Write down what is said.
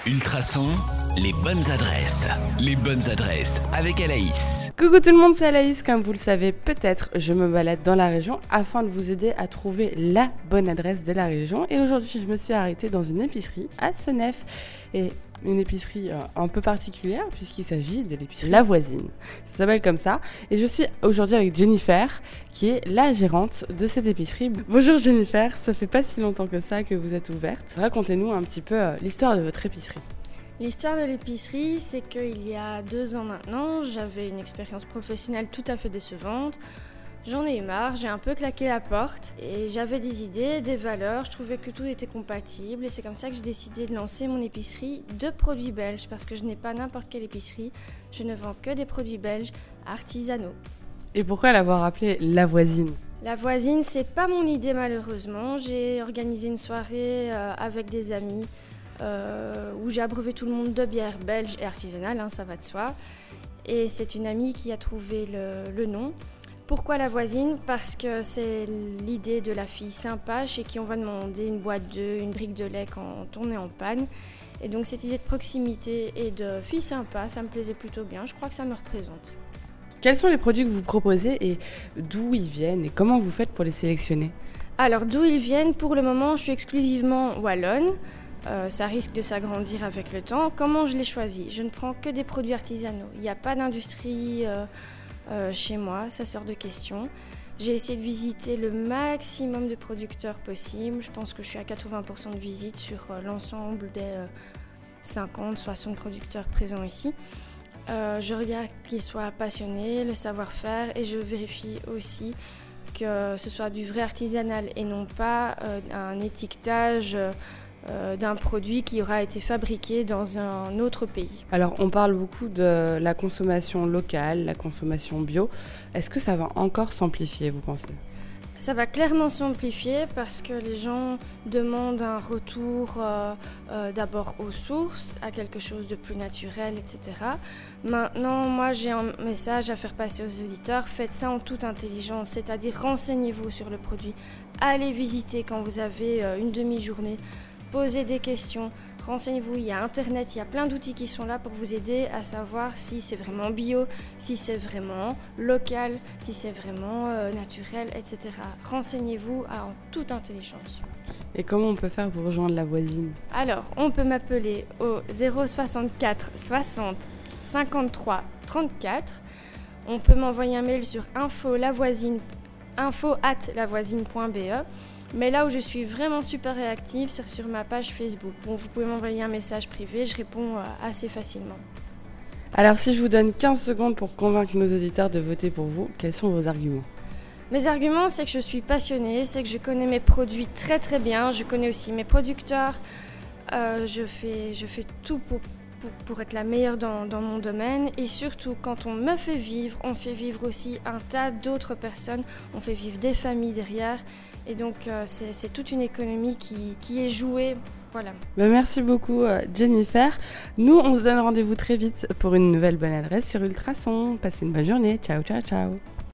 Ultrason, les bonnes adresses. Les bonnes adresses avec Anaïs. Coucou tout le monde, c'est Anaïs. Comme vous le savez peut-être, je me balade dans la région afin de vous aider à trouver la bonne adresse de la région. Et aujourd'hui, je me suis arrêtée dans une épicerie à Senef. Et une épicerie un peu particulière puisqu'il s'agit de l'épicerie La Voisine. Ça s'appelle comme ça. Et je suis aujourd'hui avec Jennifer qui est la gérante de cette épicerie. Bonjour Jennifer, ça fait pas si longtemps que ça que vous êtes ouverte. Racontez-nous un petit peu l'histoire de votre épicerie. L'histoire de l'épicerie, c'est qu'il y a 2 ans maintenant, j'avais une expérience professionnelle tout à fait décevante. J'en ai eu marre, j'ai un peu claqué la porte et j'avais des idées, des valeurs, je trouvais que tout était compatible et c'est comme ça que j'ai décidé de lancer mon épicerie de produits belges parce que je n'ai pas n'importe quelle épicerie, je ne vends que des produits belges artisanaux. Et pourquoi l'avoir appelée La Voisine ? La Voisine, c'est pas mon idée malheureusement, j'ai organisé une soirée avec des amis où j'ai abreuvé tout le monde de bières belges et artisanales, ça va de soi. Et c'est une amie qui a trouvé le nom. Pourquoi La Voisine ? Parce que c'est l'idée de la fille sympa chez qui on va demander une boîte d'œufs, une brique de lait quand on est en panne. Et donc cette idée de proximité et de fille sympa, ça me plaisait plutôt bien, je crois que ça me représente. Quels sont les produits que vous proposez et d'où ils viennent et comment vous faites pour les sélectionner ? Alors d'où ils viennent ? Pour le moment, je suis exclusivement wallonne. Ça risque de s'agrandir avec le temps. Comment je les choisis ? Je ne prends que des produits artisanaux. Il n'y a pas d'industrie chez moi, ça sort de question. J'ai essayé de visiter le maximum de producteurs possible. Je pense que je suis à 80% de visite sur l'ensemble des 50-60 producteurs présents ici. Je regarde qu'ils soient passionnés, le savoir-faire et je vérifie aussi que ce soit du vrai artisanal et non pas un étiquetage d'un produit qui aura été fabriqué dans un autre pays. Alors, on parle beaucoup de la consommation locale, la consommation bio. Est-ce que ça va encore s'amplifier, vous pensez ? Ça va clairement s'amplifier parce que les gens demandent un retour d'abord aux sources, à quelque chose de plus naturel, etc. Maintenant, moi, j'ai un message à faire passer aux auditeurs. Faites ça en toute intelligence, c'est-à-dire renseignez-vous sur le produit. Allez visiter quand vous avez une demi-journée. Posez des questions, renseignez-vous, il y a Internet, il y a plein d'outils qui sont là pour vous aider à savoir si c'est vraiment bio, si c'est vraiment local, si c'est vraiment naturel, etc. Renseignez-vous en toute intelligence. Et comment on peut faire pour rejoindre La Voisine ? Alors, on peut m'appeler au 064 60 53 34. On peut m'envoyer un mail sur info@lavoisine.be. Mais là où je suis vraiment super réactive, c'est sur ma page Facebook. Bon, vous pouvez m'envoyer un message privé, je réponds assez facilement. Alors si je vous donne 15 secondes pour convaincre nos auditeurs de voter pour vous, quels sont vos arguments ? Mes arguments, c'est que je suis passionnée, c'est que je connais mes produits très très bien, je connais aussi mes producteurs, je fais tout pour être la meilleure dans mon domaine et surtout quand on me fait vivre, on fait vivre aussi un tas d'autres personnes, on fait vivre des familles derrière et donc c'est toute une économie qui est jouée, voilà. Merci beaucoup Jennifer. Nous on se donne rendez-vous très vite pour une nouvelle bonne adresse sur Ultrason. Passez une bonne journée, ciao ciao ciao.